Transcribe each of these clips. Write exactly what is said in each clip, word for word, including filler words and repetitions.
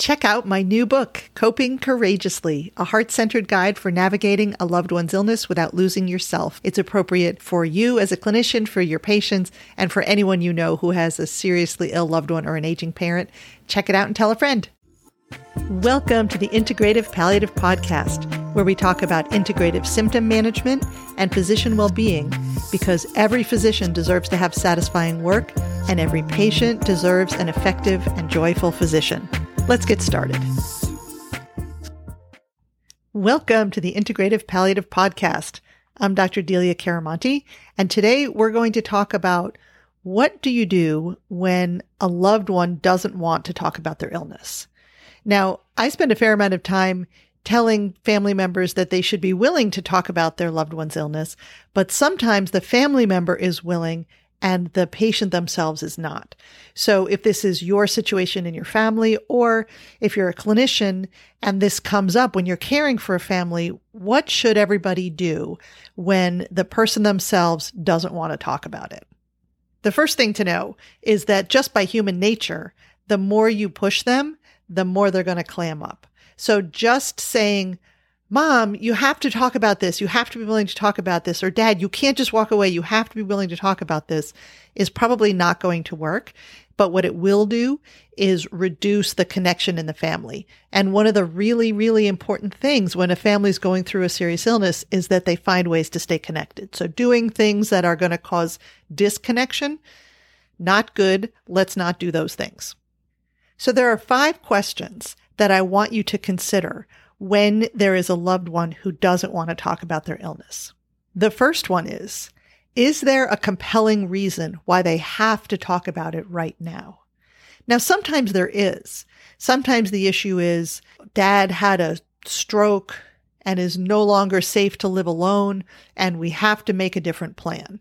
Check out my new book, Coping Courageously, a heart-centered guide for navigating a loved one's illness without losing yourself. It's appropriate for you as a clinician, for your patients, and for anyone you know who has a seriously ill loved one or an aging parent. Check it out and tell a friend. Welcome to the Integrative Palliative Podcast, where we talk about integrative symptom management and physician well-being, because every physician deserves to have satisfying work, and every patient deserves an effective and joyful physician. Let's get started. Welcome to the Integrative Palliative Podcast. I'm Doctor Delia Caramonte, and today we're going to talk about what do you do when a loved one doesn't want to talk about their illness. Now, I spend a fair amount of time telling family members that they should be willing to talk about their loved one's illness, but sometimes the family member is willing and the patient themselves is not. So if this is your situation in your family, or if you're a clinician and this comes up when you're caring for a family, what should everybody do when the person themselves doesn't want to talk about it? The first thing to know is that just by human nature, the more you push them, the more they're going to clam up. So just saying, Mom, you have to talk about this. You have to be willing to talk about this. Or Dad, you can't just walk away. You have to be willing to talk about this is probably not going to work. But what it will do is reduce the connection in the family. And one of the really, really important things when a family is going through a serious illness is that they find ways to stay connected. So doing things that are going to cause disconnection, not good. Let's not do those things. So there are five questions that I want you to consider when there is a loved one who doesn't want to talk about their illness. The first one is, is there a compelling reason why they have to talk about it right now? Now, sometimes there is. Sometimes the issue is Dad had a stroke and is no longer safe to live alone, and we have to make a different plan.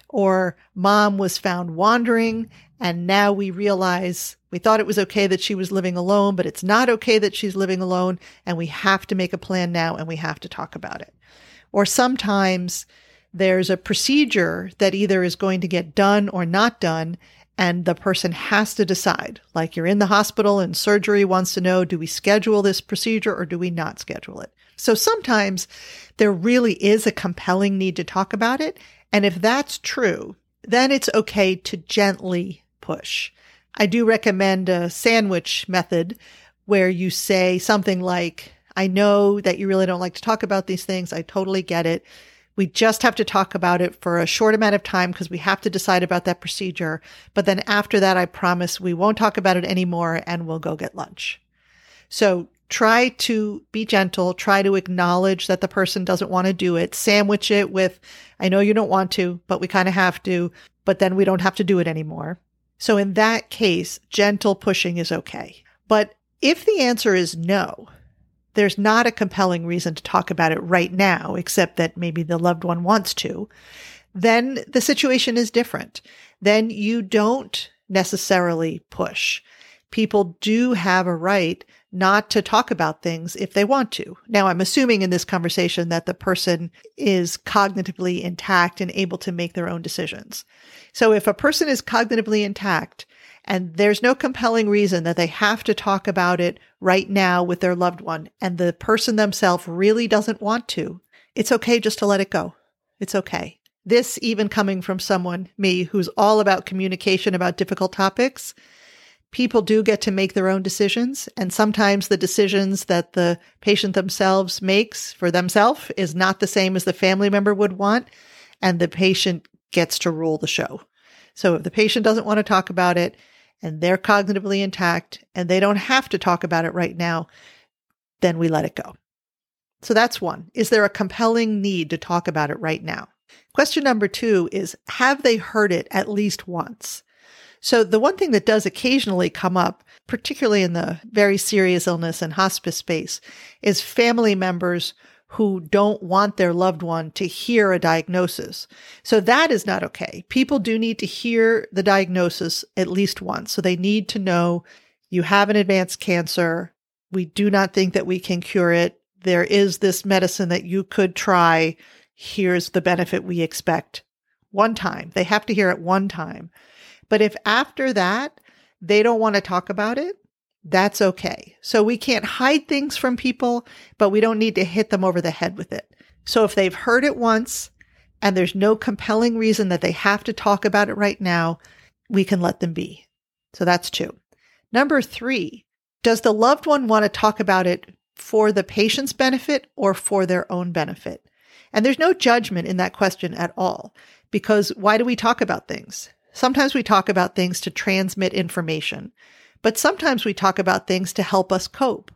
Or Mom was found wandering, and now we realize we thought it was okay that she was living alone, but it's not okay that she's living alone, and we have to make a plan now, and we have to talk about it. Or sometimes there's a procedure that either is going to get done or not done, and the person has to decide. Like you're in the hospital and surgery wants to know, do we schedule this procedure or do we not schedule it? So sometimes there really is a compelling need to talk about it. And if that's true, then it's okay to gently push. I do recommend a sandwich method where you say something like, I know that you really don't like to talk about these things. I totally get it. We just have to talk about it for a short amount of time because we have to decide about that procedure. But then after that, I promise we won't talk about it anymore and we'll go get lunch. So try to be gentle. Try to acknowledge that the person doesn't want to do it. Sandwich it with, I know you don't want to, but we kind of have to, but then we don't have to do it anymore. So in that case, gentle pushing is okay. But if the answer is no, there's not a compelling reason to talk about it right now, except that maybe the loved one wants to, then the situation is different. Then you don't necessarily push. People do have a right not to talk about things if they want to. Now, I'm assuming in this conversation that the person is cognitively intact and able to make their own decisions. So if a person is cognitively intact and there's no compelling reason that they have to talk about it right now with their loved one, and the person themselves really doesn't want to, it's okay just to let it go. It's okay. This even coming from someone, me, who's all about communication about difficult topics. People do get to make their own decisions, and sometimes the decisions that the patient themselves makes for themselves is not the same as the family member would want, and the patient gets to rule the show. So if the patient doesn't want to talk about it, and they're cognitively intact, and they don't have to talk about it right now, then we let it go. So that's one. Is there a compelling need to talk about it right now? Question number two is, have they heard it at least once? So the one thing that does occasionally come up, particularly in the very serious illness and hospice space, is family members who don't want their loved one to hear a diagnosis. So that is not okay. People do need to hear the diagnosis at least once. So they need to know you have an advanced cancer. We do not think that we can cure it. There is this medicine that you could try. Here's the benefit we expect. One time. They have to hear it one time. But if after that, they don't want to talk about it, that's okay. So we can't hide things from people, but we don't need to hit them over the head with it. So if they've heard it once and there's no compelling reason that they have to talk about it right now, we can let them be. So that's two. Number three, does the loved one want to talk about it for the patient's benefit or for their own benefit? And there's no judgment in that question at all, because why do we talk about things? Sometimes we talk about things to transmit information, but sometimes we talk about things to help us cope.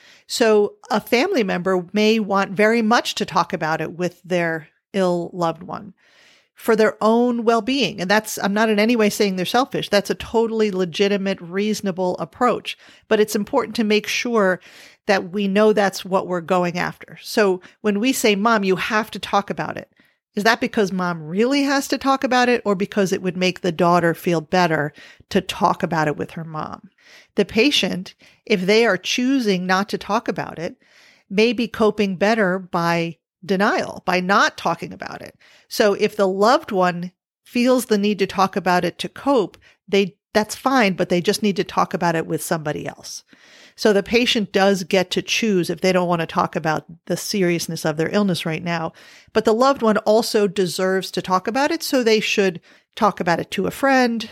So a family member may want very much to talk about it with their ill loved one for their own well-being. And that's, I'm not in any way saying they're selfish. That's a totally legitimate, reasonable approach. But it's important to make sure that we know that's what we're going after. So when we say, Mom, you have to talk about it, is that because Mom really has to talk about it, or because it would make the daughter feel better to talk about it with her mom? The patient, if they are choosing not to talk about it, may be coping better by denial, by not talking about it. So if the loved one feels the need to talk about it to cope, they that's fine, but they just need to talk about it with somebody else. So the patient does get to choose if they don't want to talk about the seriousness of their illness right now. But the loved one also deserves to talk about it, so they should talk about it to a friend,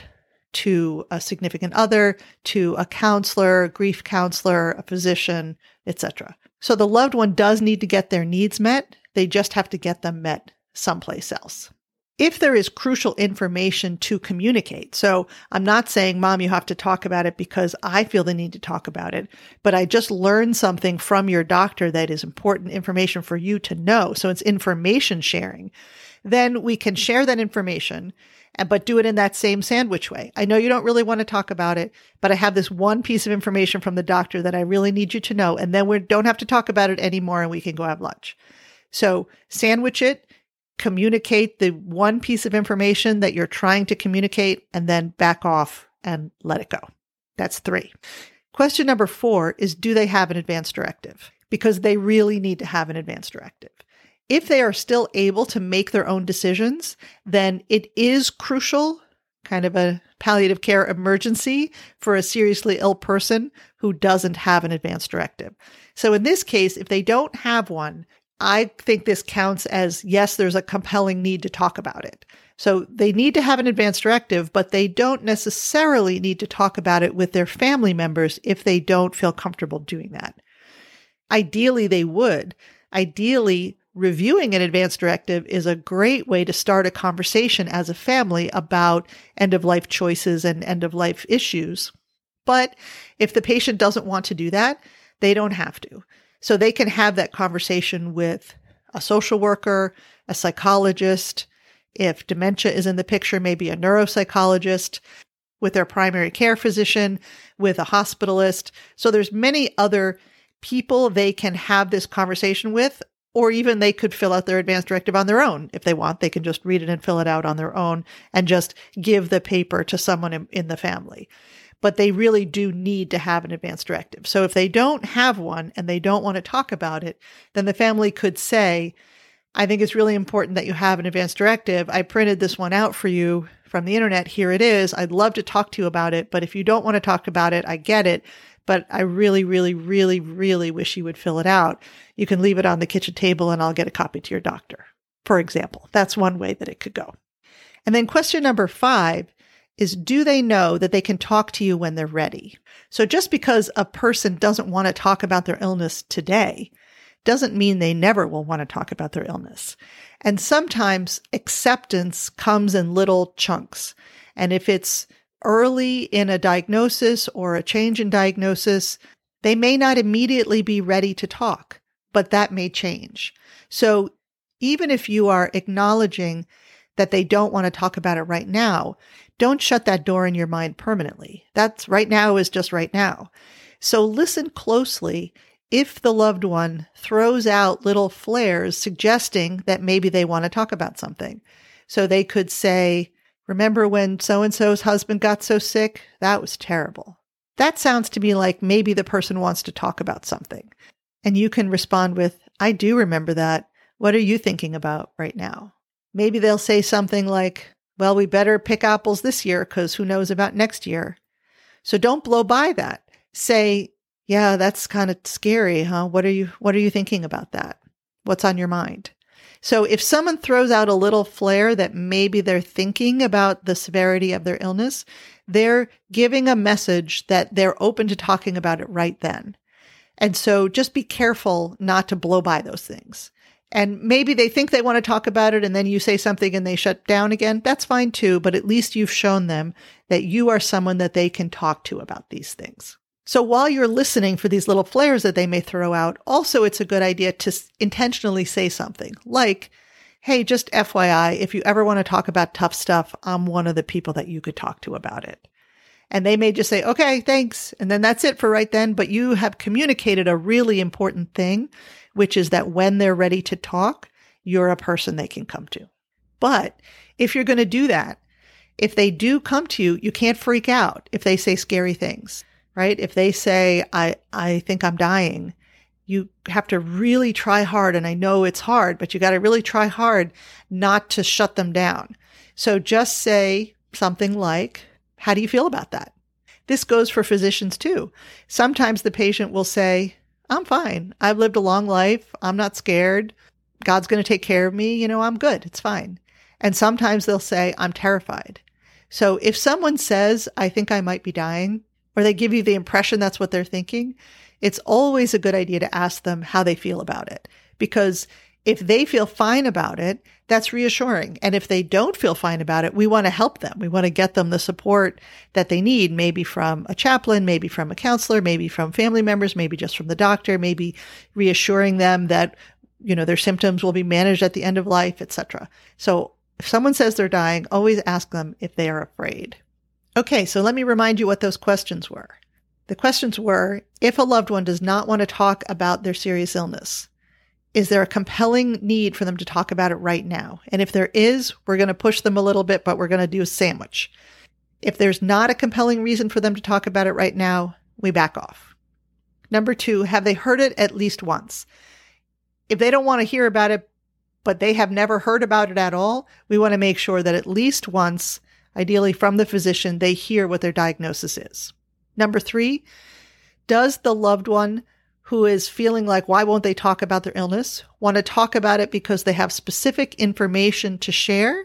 to a significant other, to a counselor, a grief counselor, a physician, et cetera. So the loved one does need to get their needs met. They just have to get them met someplace else. If there is crucial information to communicate, so I'm not saying, Mom, you have to talk about it because I feel the need to talk about it, but I just learned something from your doctor that is important information for you to know. So it's information sharing. Then we can share that information, but do it in that same sandwich way. I know you don't really want to talk about it, but I have this one piece of information from the doctor that I really need you to know. And then we don't have to talk about it anymore and we can go have lunch. So sandwich it, communicate the one piece of information that you're trying to communicate, and then back off and let it go. That's three. Question number four is, do they have an advance directive? Because they really need to have an advance directive. If they are still able to make their own decisions, then it is crucial, kind of a palliative care emergency for a seriously ill person who doesn't have an advance directive. So in this case, if they don't have one, I think this counts as, yes, there's a compelling need to talk about it. So they need to have an advance directive, but they don't necessarily need to talk about it with their family members if they don't feel comfortable doing that. Ideally, they would. Ideally, reviewing an advance directive is a great way to start a conversation as a family about end-of-life choices and end-of-life issues. But if the patient doesn't want to do that, they don't have to. So they can have that conversation with a social worker, a psychologist. If dementia is in the picture, maybe a neuropsychologist, with their primary care physician, with a hospitalist. So there's many other people they can have this conversation with, or even they could fill out their advance directive on their own. If they want, they can just read it and fill it out on their own and just give the paper to someone in, in the family. But they really do need to have an advance directive. So if they don't have one and they don't want to talk about it, then the family could say, I think it's really important that you have an advance directive. I printed this one out for you from the internet. Here it is. I'd love to talk to you about it. But if you don't want to talk about it, I get it. But I really, really, really, really wish you would fill it out. You can leave it on the kitchen table and I'll get a copy to your doctor, for example. That's one way that it could go. And then question number five is, do they know that they can talk to you when they're ready? So just because a person doesn't want to talk about their illness today doesn't mean they never will want to talk about their illness. And sometimes acceptance comes in little chunks. And if it's early in a diagnosis or a change in diagnosis, they may not immediately be ready to talk, but that may change. So even if you are acknowledging that they don't want to talk about it right now, don't shut that door in your mind permanently. That's right now is just right now. So listen closely if the loved one throws out little flares suggesting that maybe they want to talk about something. So they could say, remember when so-and-so's husband got so sick? That was terrible. That sounds to me like maybe the person wants to talk about something. And you can respond with, I do remember that. What are you thinking about right now? Maybe they'll say something like, well, we better pick apples this year because who knows about next year. So don't blow by that. say, yeah, that's kind of scary, huh? What are you, what are you thinking about that? What's on your mind? So if someone throws out a little flare that maybe they're thinking about the severity of their illness, they're giving a message that they're open to talking about it right then. And so just be careful not to blow by those things. And maybe they think they want to talk about it and then you say something and they shut down again. That's fine too, but at least you've shown them that you are someone that they can talk to about these things. So while you're listening for these little flares that they may throw out, also it's a good idea to intentionally say something like, hey, just F Y I, if you ever want to talk about tough stuff, I'm one of the people that you could talk to about it. And they may just say, okay, thanks. And then that's it for right then. But you have communicated a really important thing, which is that when they're ready to talk, you're a person they can come to. But if you're going to do that, if they do come to you, you can't freak out if they say scary things. Right? If they say, I, I think I'm dying, you have to really try hard. And I know it's hard, but you got to really try hard not to shut them down. So just say something like, how do you feel about that? This goes for physicians too. Sometimes the patient will say, I'm fine. I've lived a long life. I'm not scared. God's going to take care of me. You know, I'm good. It's fine. And sometimes they'll say, I'm terrified. So if someone says, I think I might be dying, or they give you the impression that's what they're thinking, it's always a good idea to ask them how they feel about it. Because if they feel fine about it, that's reassuring. And if they don't feel fine about it, we want to help them. We want to get them the support that they need, maybe from a chaplain, maybe from a counselor, maybe from family members, maybe just from the doctor, maybe reassuring them that, you know, their symptoms will be managed at the end of life, et cetera. So if someone says they're dying, always ask them if they are afraid. Okay, so let me remind you what those questions were. The questions were, if a loved one does not want to talk about their serious illness, is there a compelling need for them to talk about it right now? And if there is, we're going to push them a little bit, but we're going to do a sandwich. If there's not a compelling reason for them to talk about it right now, we back off. Number two, have they heard it at least once? If they don't want to hear about it, but they have never heard about it at all, we want to make sure that at least once, ideally from the physician, they hear what their diagnosis is. Number three, does the loved one who is feeling like, why won't they talk about their illness, want to talk about it because they have specific information to share,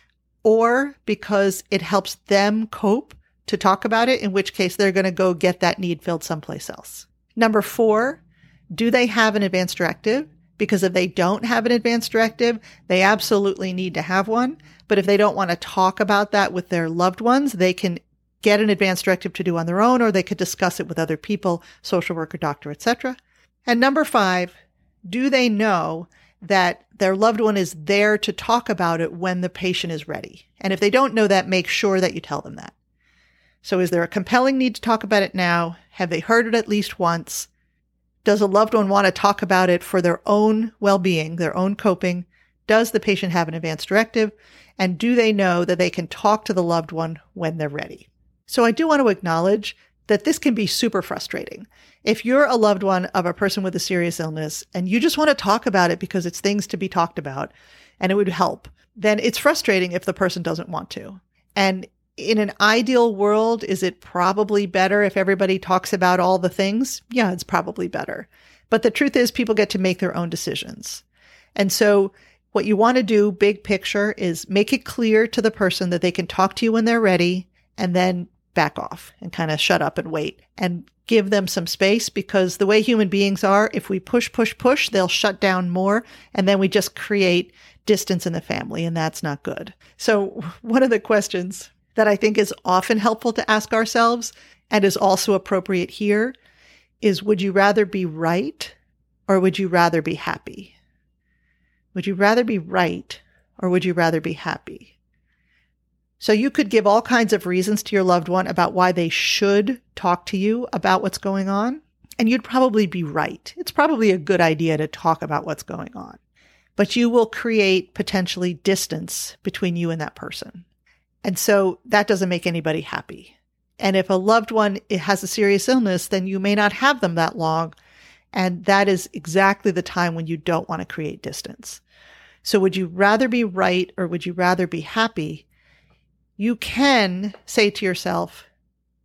or because it helps them cope to talk about it, in which case they're going to go get that need filled someplace else. Number four, do they have an advance directive? Because if they don't have an advance directive, they absolutely need to have one. But if they don't want to talk about that with their loved ones, they can get an advance directive to do on their own, or they could discuss it with other people, social worker, doctor, et cetera. And number five, do they know that their loved one is there to talk about it when the patient is ready? And if they don't know that, make sure that you tell them that. So is there a compelling need to talk about it now? Have they heard it at least once? Does a loved one want to talk about it for their own well-being, their own coping? Does the patient have an advance directive? And do they know that they can talk to the loved one when they're ready? So I do want to acknowledge that this can be super frustrating. If you're a loved one of a person with a serious illness and you just want to talk about it because it's things to be talked about and it would help, then it's frustrating if the person doesn't want to. And in an ideal world, is it probably better if everybody talks about all the things? Yeah, it's probably better. But the truth is, people get to make their own decisions. And so what you want to do, big picture, is make it clear to the person that they can talk to you when they're ready, and then back off and kind of shut up and wait and give them some space, because the way human beings are, if we push, push, push, they'll shut down more. And then we just create distance in the family, and that's not good. So one of the questions that I think is often helpful to ask ourselves, and is also appropriate here, is, would you rather be right or would you rather be happy? Would you rather be right or would you rather be happy? So you could give all kinds of reasons to your loved one about why they should talk to you about what's going on, and you'd probably be right. It's probably a good idea to talk about what's going on, but you will create potentially distance between you and that person. And so that doesn't make anybody happy. And if a loved one has a serious illness, then you may not have them that long. And that is exactly the time when you don't want to create distance. So would you rather be right or would you rather be happy? You can say to yourself,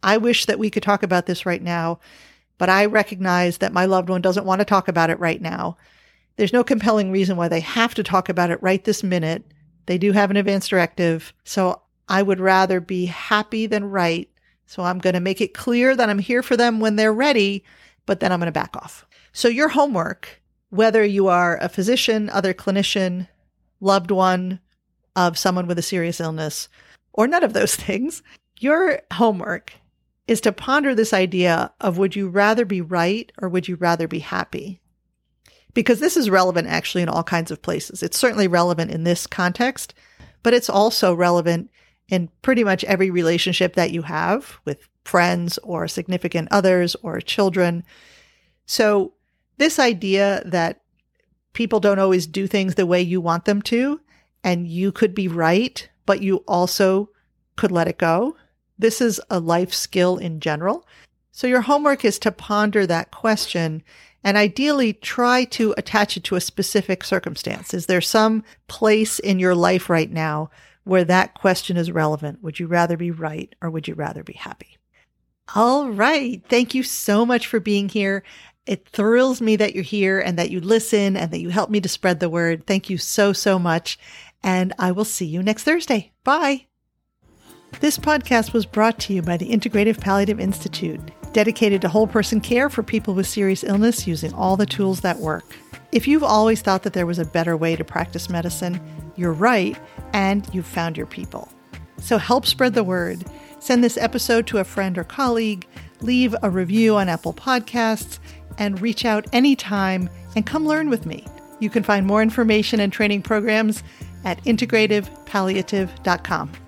I wish that we could talk about this right now, but I recognize that my loved one doesn't want to talk about it right now. There's no compelling reason why they have to talk about it right this minute. They do have an advance directive, so I would rather be happy than right. So I'm going to make it clear that I'm here for them when they're ready, but then I'm going to back off. So your homework, whether you are a physician, other clinician, loved one of someone with a serious illness, or none of those things, your homework is to ponder this idea of, would you rather be right or would you rather be happy? Because this is relevant actually in all kinds of places. It's certainly relevant in this context, but it's also relevant in pretty much every relationship that you have with friends or significant others or children. So this idea that people don't always do things the way you want them to, and you could be right, but you also could let it go. This is a life skill in general. So your homework is to ponder that question and ideally try to attach it to a specific circumstance. Is there some place in your life right now where that question is relevant? Would you rather be right or would you rather be happy? All right. Thank you so much for being here. It thrills me that you're here and that you listen and that you help me to spread the word. Thank you so, so much. And I will see you next Thursday. Bye. This podcast was brought to you by the Integrative Palliative Institute, dedicated to whole person care for people with serious illness using all the tools that work. If you've always thought that there was a better way to practice medicine, you're right, and you've found your people. So help spread the word. Send this episode to a friend or colleague, leave a review on Apple Podcasts, and reach out anytime and come learn with me. You can find more information and training programs at integrative palliative dot com.